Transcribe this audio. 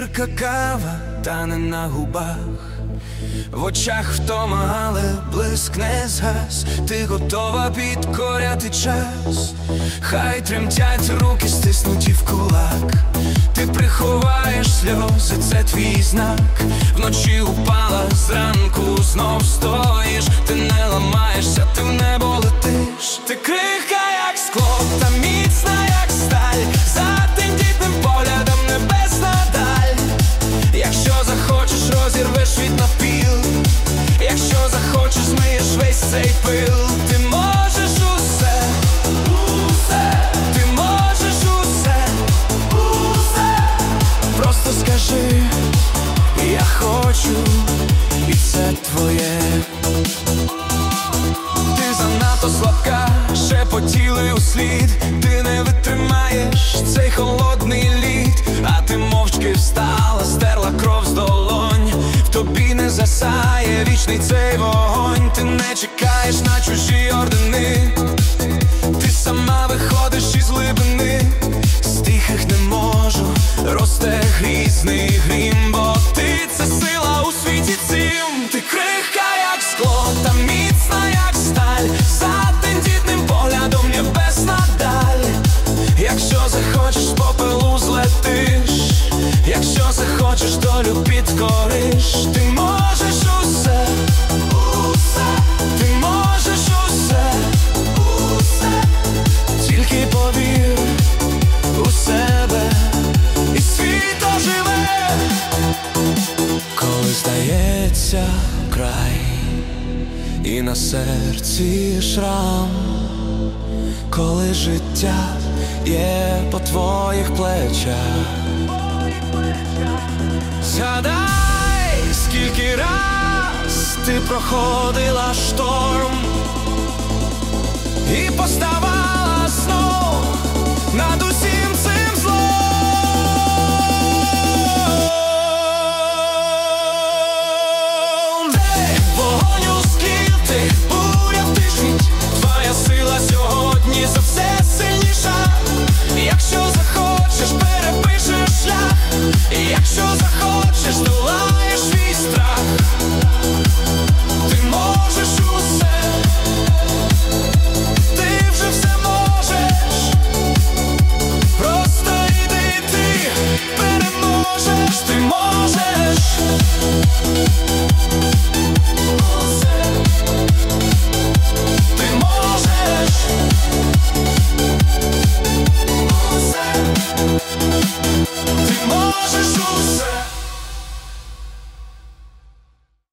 Гірка кава тане на губах, в очах втома, але блиск не згас. Ти готова підкоряти час, хай тремтять руки, стиснуті в кулак. Ти приховаєш сльози, це твій знак. Вночі упала, зранку знов стоїш. Ти не ламаєшся, ти в небо летиш. Ти крихка, як скло, та міцна, як сталь. За тендітним поглядом небесна даль. Якщо захочеш, розірвеш світ навпіл. Якщо захочеш, змиєш весь цей пил. Ти можеш усе, усе. Ти можеш усе, усе. Просто скажи, я хочу, і це твоє. Ти занадто слабка, шепотіли услід. Ти не витримаєш цей холодний лід. А ти мовчки встала, стерла кров з долонь. В тобі не засяє вічний цей вогонь. Ти не чекаєш на чужі ордени. Ти сама виходиш із глибини. З тихих не можу, росте грізний грім. Бо ти — це сила у світі цім. Ти крихка, як скло, та міцна, як сталь. За тендітним поглядом небесна даль. Якщо захочеш, з попелу злетиш. Якщо захочеш, долю підкориш. Ти можеш усе, усе. Ти можеш усе, усе. Тільки повір у себе, і світ оживе. Коли здається край, і на серці шрам. Коли життя є по твоїх плечах. Згадай, скільки раз ти проходила шторм. І поставай